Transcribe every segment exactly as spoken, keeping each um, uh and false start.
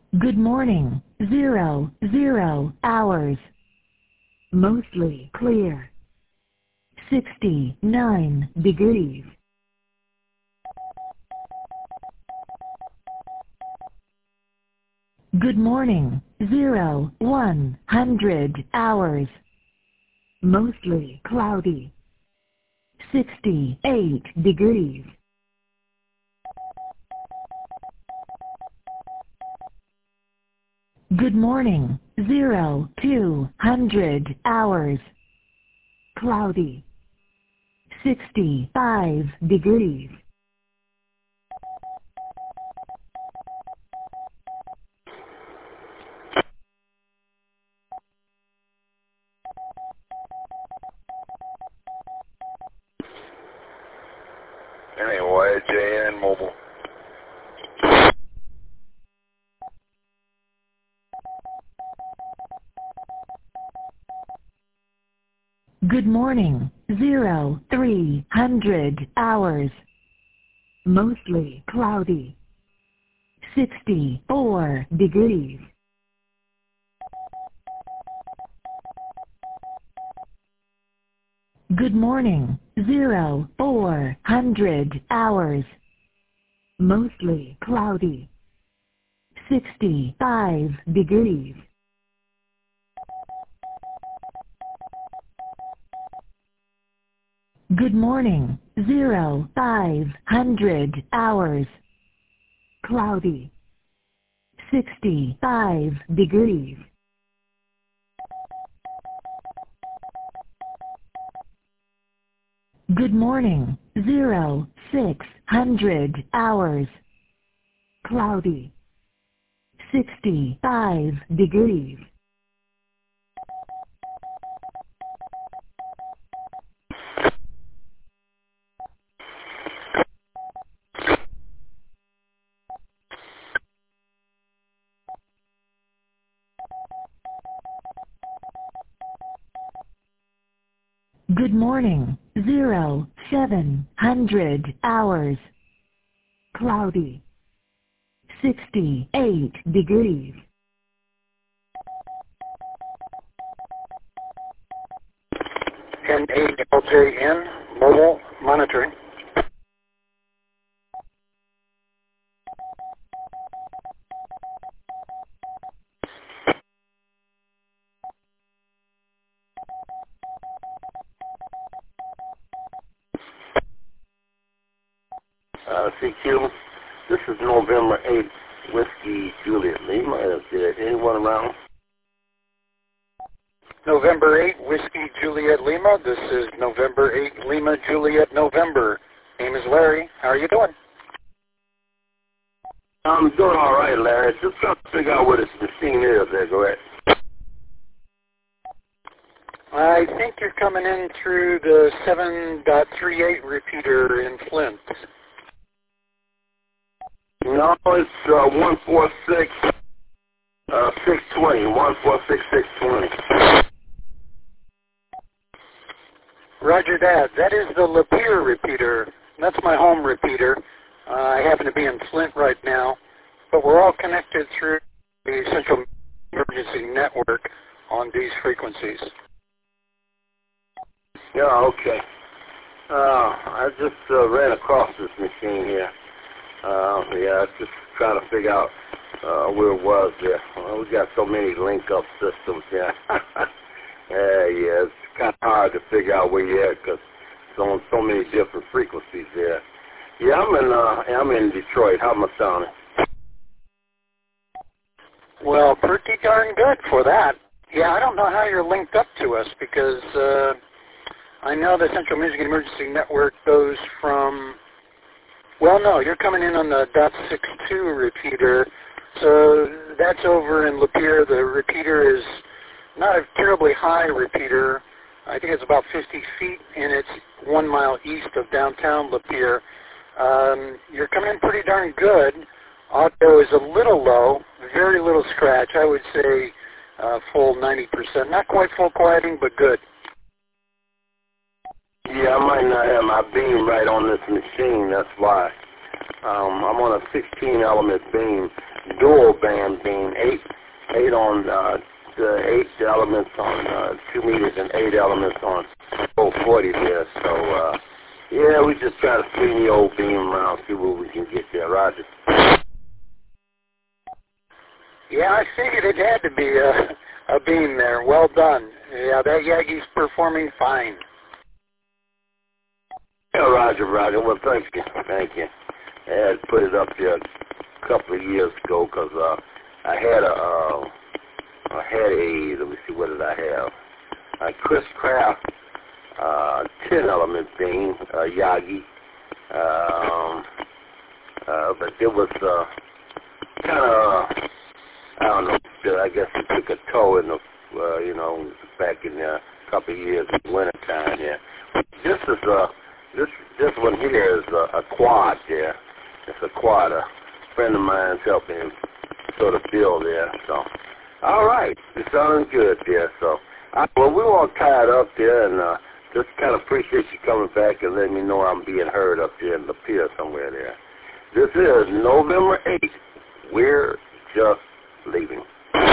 Good morning. Zero, zero hours. Mostly clear. sixty-nine degrees. Good morning. Zero, one hundred hours. Mostly cloudy. sixty-eight degrees. Good morning. Zero, two hundred hours. Cloudy. sixty-five degrees. Anyway, J N Mobile. Good morning. Zero, three hundred hours. Mostly cloudy. sixty-four degrees. Good morning. Zero, four hundred hours. Mostly cloudy. sixty-five degrees. Good morning. Zero, five hundred hours. Cloudy. sixty-five degrees. Good morning. Zero, six hundred hours. Cloudy. sixty-five degrees. Good morning. Zero, seven hundred hours. Cloudy. sixty-eight degrees. N A L J N, mobile monitoring. Uh, C Q, this is November eighth, Whiskey Juliet Lima. Is there anyone around? November eighth, Whiskey Juliet Lima. This is November eighth, Lima Juliet November. Name is Larry. How are you doing? I'm doing all right, Larry. Just trying to figure out where this machine is there. Go ahead. I think you're coming in through the seven point three eight repeater in Flint. No, it's uh, one four six, uh, six twenty, one four six, six twenty. Roger that. That is the Lapeer repeater. That's my home repeater. Uh, I happen to be in Flint right now, but we're all connected through the Central Emergency Network on these frequencies. Yeah, okay. Uh, I just uh, ran across this machine here. Uh, yeah, just trying to figure out uh, where it was there. Well, we got so many link-up systems here. yeah, yeah, it's kind of hard to figure out where you're at because it's on so many different frequencies there. Yeah, I'm in. Uh, I'm in Detroit. How am I sounding? Well, pretty darn good for that. Yeah, I don't know how you're linked up to us because uh, I know the Central Music and Emergency Network goes from. Well, no, you're coming in on the dot six two repeater, so that's over in Lapeer. The repeater is not a terribly high repeater. I think it's about fifty feet, and it's one mile east of downtown Lapeer. Um, you're coming in pretty darn good. Audio is a little low, very little scratch. I would say uh, full ninety percent. Not quite full quieting, but good. Yeah, I might not have my beam right on this machine. That's why. Um, I'm on a sixteen element beam, dual band beam. uh, the eight elements on uh, two meters and eight elements on oh forty there. So, uh, yeah, we just try to swing the old beam around, see what we can get there. Roger. Yeah, I figured it had to be a, a beam there. Well done. Yeah, that Yagi's performing fine. Yeah, Roger, Roger. Well, thank you. Thank you. I had put it up there a couple of years ago because uh, I had a, uh, I had a, let me see, what did I have? A Chris Craft uh, ten element beam, uh, Yagi. Um, uh, but it was uh, kind of, I don't know, I guess it took a toll in the, uh, you know, back in a couple of years in winter time here. This is a, this this one here is a, a quad there. It's a quad. A friend of mine's helping him sort of build there. So, all right, it's sounding good there. So, I, well, we all tied up there, and uh, just kind of appreciate you coming back and letting me know I'm being heard up there in the pier somewhere there. This is November eighth. We're just leaving.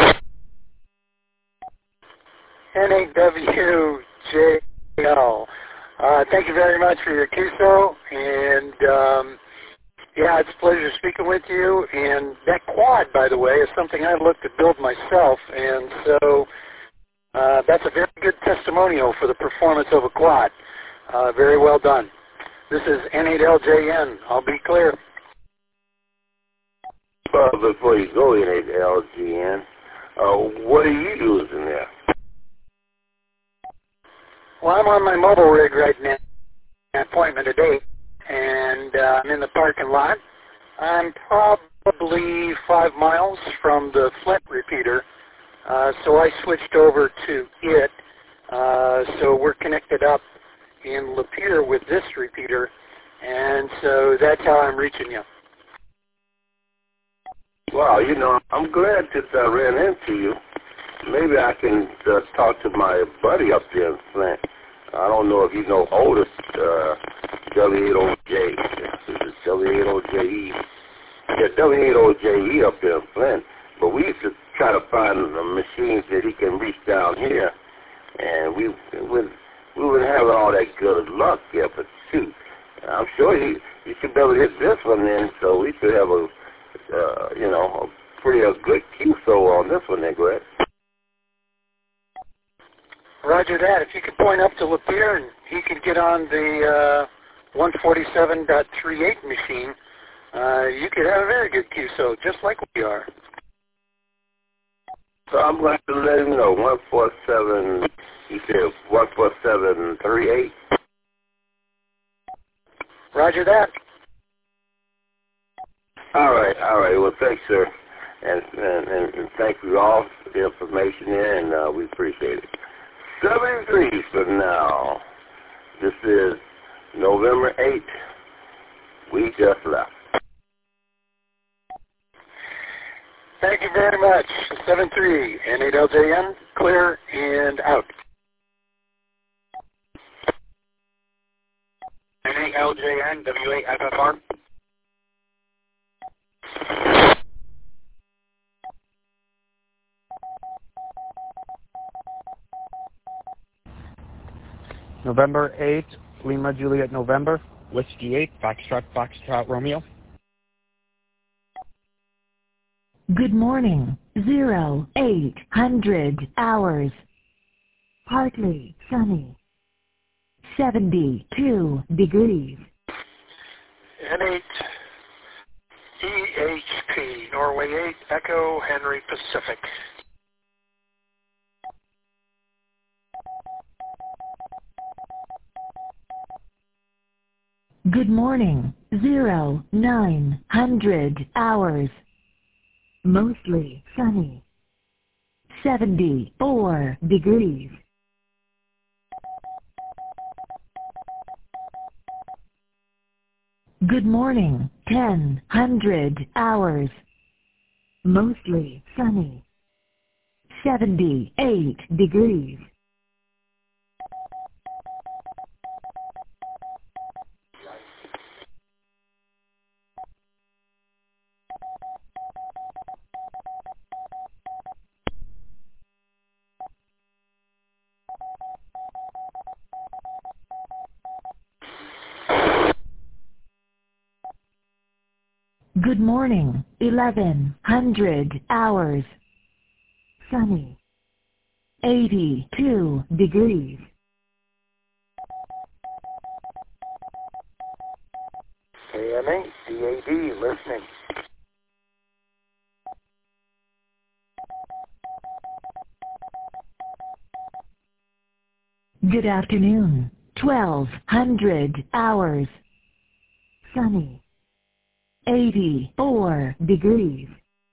N A W J L. Uh, thank you very much for your Q S O, and um, yeah, it's a pleasure speaking with you. And that quad, by the way, is something I looked to build myself, and so uh, that's a very good testimonial for the performance of a quad. Uh, very well done. This is N eight L J N. I'll be clear. Well, before you go, N eight L J N, uh, what are you using there? Well, I'm on my mobile rig right now, an appointment today, and uh, I'm in the parking lot. I'm probably five miles from the Flint repeater, uh, so I switched over to it. Uh, so we're connected up in Lapeer with this repeater, and so that's how I'm reaching you. Well, you know, I'm glad that I ran into you. Maybe I can uh, talk to my buddy up there in Flint. I don't know if you know Otis, uh, W eight O J. W eight O J E. Yeah, W eight O J E up there in Flint. But we used to try to find the machines that he can reach down here. And we would we wouldn't have all that good luck there, but shoot. I'm sure you, you should be able to hit this one then, so we should have a, uh, you know, a pretty a good Q S O on this one then, Greg. Roger that. If you could point up to Lapeer and he could get on the uh, one forty-seven point thirty-eight machine, uh, you could have a very good Q S O, just like we are. So I'm going to let him know, one forty-seven, you said one forty-seven point thirty-eight? Roger that. All right, all right. Well, thanks, sir. And, and, and, and thank you all for the information here, and uh, we appreciate it. seventy-three for now. This is November eighth. We just left. Thank you very much. seven three, N eight L J N, clear and out. N eight L J N, W eight F F R. November eighth, Lima Juliet November, Whiskey eight, Foxtrot Foxtrot Romeo. Good morning. Zero, eight hundred hours. Partly sunny. seventy-two degrees. N eight E H P, Norway eight, Echo Henry Pacific. Good morning. Zero, nine hundred hours. Mostly sunny. seventy-four degrees. Good morning. ten hundred hours. Mostly sunny. seventy-eight degrees. Good morning, eleven hundred hours. Sunny. eighty-two degrees. A M A, D A D, listening. Good afternoon, twelve hundred hours. Sunny. eighty-four degrees.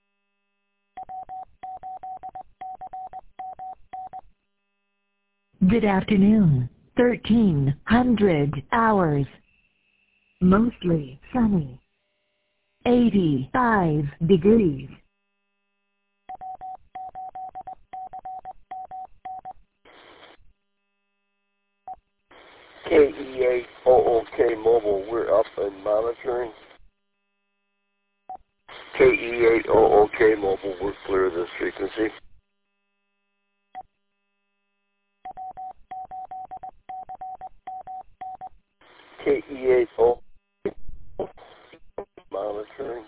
Good afternoon, thirteen hundred hours. Mostly sunny. eighty-five degrees. K E eight O O K Mobile, we're up and monitoring. K E eight O O K Mobile, we're clear of this frequency. K E eight O monitoring.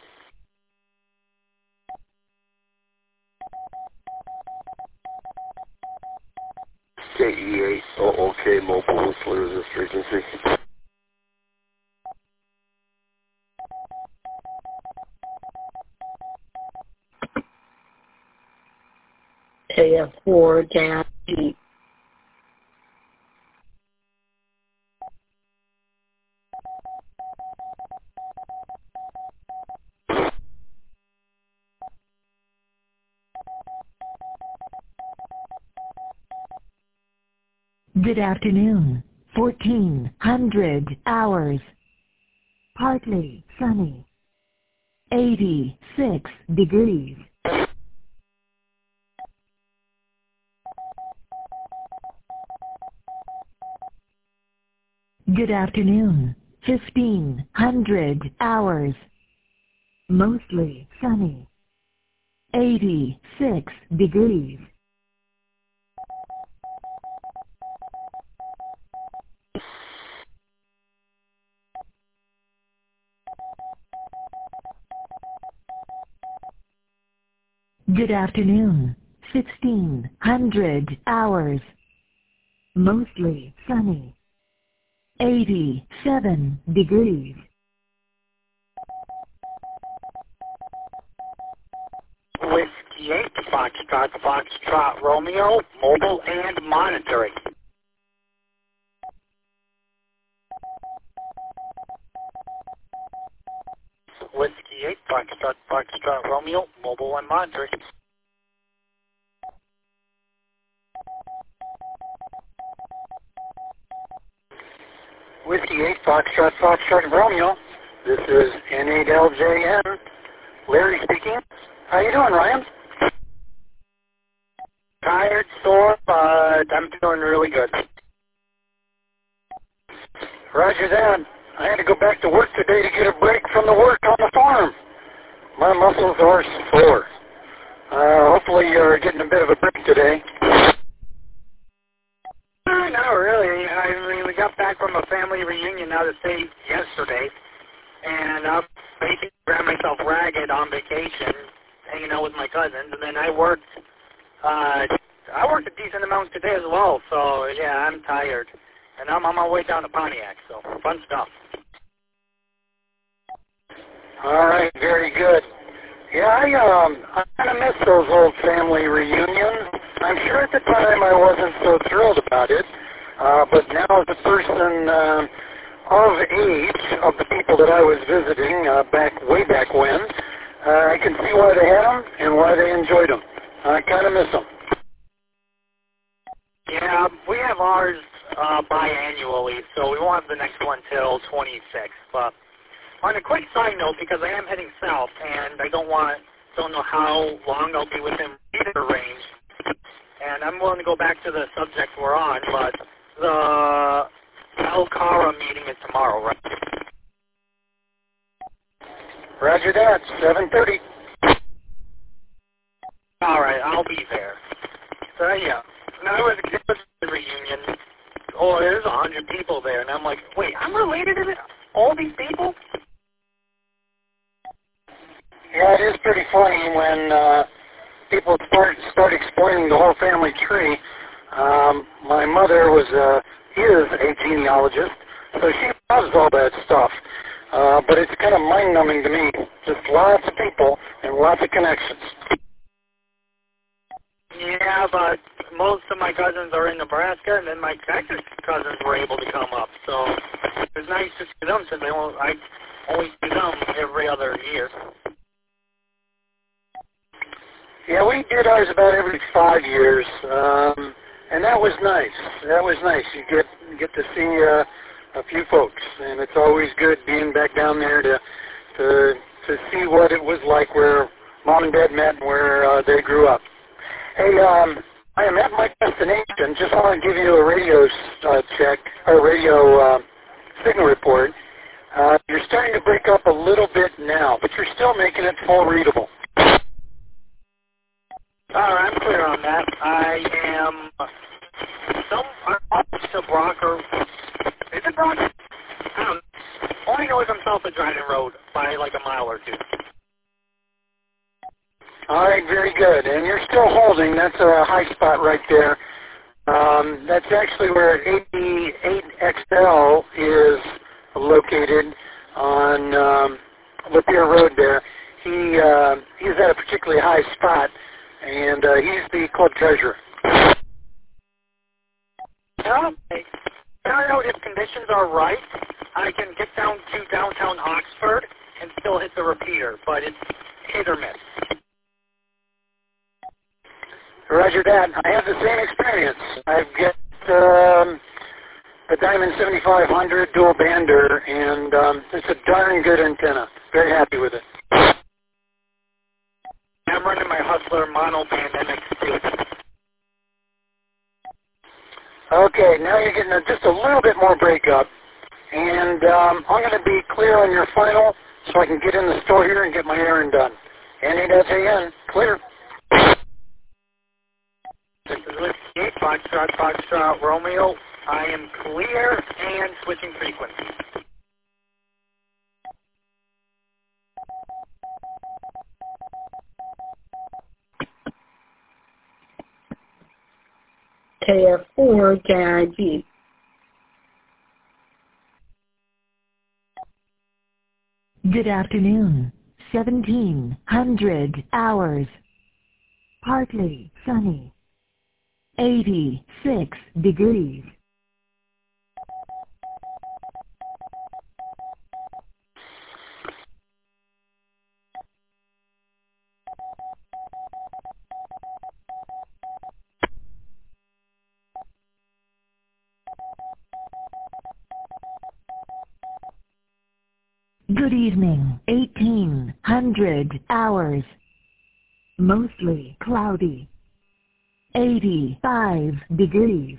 K E eight O O K Mobile, we're clear of this frequency. K F four gas Jeep. Good afternoon, fourteen hundred hours. Partly sunny. eighty-six degrees. Good afternoon, fifteen hundred hours. Mostly sunny. eighty-six degrees. Good afternoon, sixteen hundred hours. Mostly sunny. eighty-seven degrees. Whiskey eight, Foxtrot, Foxtrot, Romeo, mobile and monitoring. Whiskey eight, Foxtrot, Foxtrot, Romeo, mobile and monitoring. Whiskey eight, Foxtrot, Foxtrot, Romeo. This is N eight L J N. Larry speaking. How you doing, Ryan? Tired, sore, but I'm doing really good. Roger that. I had to go back to work today to get a break from the work on the farm. My muscles are sore. Uh, hopefully you're getting a bit of a break today. Uh, not really. I mean, we got back from a family reunion out of state yesterday, and I basically ran myself ragged on vacation, hanging out with my cousins, and then I worked, uh, I worked a decent amount today as well, so yeah, I'm tired. And I'm on my way down to Pontiac, so fun stuff. All right, very good. Yeah, I um, I kind of miss those old family reunions. I'm sure at the time I wasn't so thrilled about it, uh, but now as a person uh, of age, of the people that I was visiting uh, back way back when, uh, I can see why they had them and why they enjoyed them. I kind of miss them. Yeah, we have ours uh, biannually, so we won't have the next one till twenty-six. But on a quick side note, because I am heading south and I don't want, don't know how long I'll be within reader range, and I'm willing to go back to the subject we're on, but the Alcara meeting is tomorrow, right? Roger that, seven thirty. All right, I'll be there. So yeah, now it was a reunion. Oh, there's a hundred people there, and I'm like, wait, I'm related to this? All these people? Yeah, it is pretty funny when uh, people start start explaining the whole family tree. Um, my mother was a is a genealogist, so she loves all that stuff. Uh, but it's kind of mind-numbing to me. Just lots of people and lots of connections. Yeah, but most of my cousins are in Nebraska, and then my Texas cousins were able to come up. So it was nice to see them since I only, I only see them every other year. Yeah, we did ours about every five years, um, and that was nice. That was nice. You get get to see uh, a few folks, and it's always good being back down there to to to see what it was like where mom and dad met and where uh, they grew up. Hey, um, I am at my destination. Just want to give you a radio uh, check, or radio uh, signal report. Uh, you're starting to break up a little bit now, but you're still making it full readable. All right, I'm clear on that. I am some I'm off to Brocker. Is it Brocker? I don't know. All I know is I'm south of Dryden Road by like a mile or two. All right, very good. And you're still holding. That's a high spot right there. Um, that's actually where eighty-eight X L is located on um, Lapeer Road there. He uh, he's at a particularly high spot, and uh, he's the club treasurer. Okay. I know if conditions are right, I can get down to downtown Oxford and still hit the repeater, but it's hit or miss. Roger that. I have the same experience. I've got um, the Diamond seventy-five hundred dual bander, and um, it's a darn good antenna. Very happy with it. I'm running my Hustler mono band M X two. Okay, now you're getting a, just a little bit more breakup, and um, I'm going to be clear on your final so I can get in the store here and get my errand done. N eight S A N, clear. This is Whiskey eight, Foxtrot, Foxtrot, Romeo. I am clear and switching frequencies. K F four, J I G. Good afternoon. seventeen hundred hours. Partly sunny. eighty-six degrees. Good evening. eighteen hundred hours. Mostly cloudy. eighty-five degrees.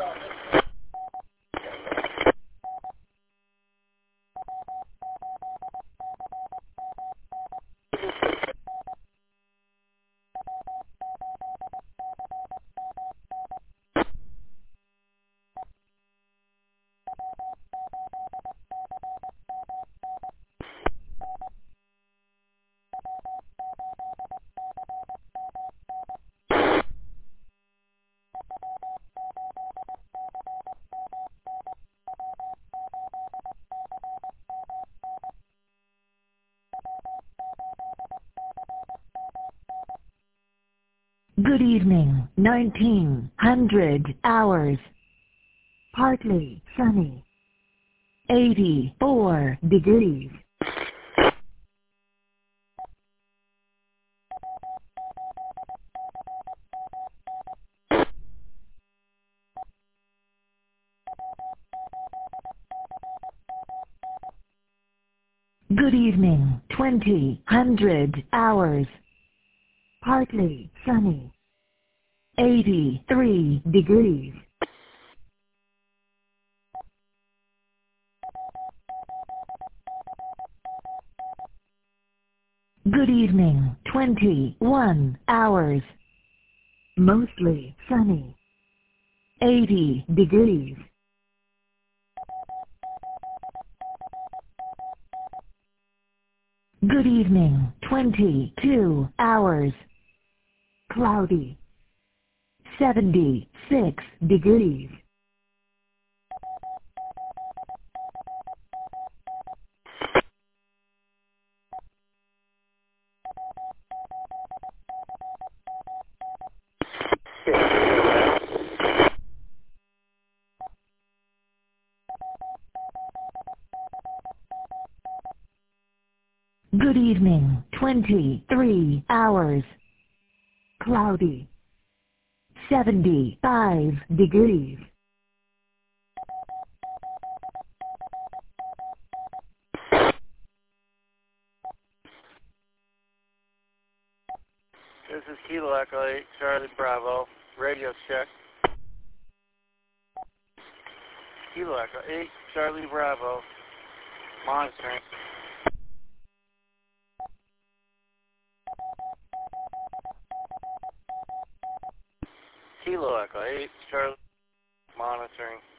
Good evening. nineteen hundred hours. Partly sunny. eighty-four degrees. Good evening. twenty hundred hours. Partly sunny. eighty-three degrees. Good evening. twenty-one hours. Mostly sunny. eighty degrees. Good evening. twenty-two hours. Cloudy. seventy-six degrees. Good evening. twenty-three hours. Cloudy. seventy-five degrees. This is Kilo Echo eight, Charlie Bravo. Radio check. Kilo Echo eight, Charlie Bravo. Monitoring. Kilo Echo eight, Charlie. Monitoring.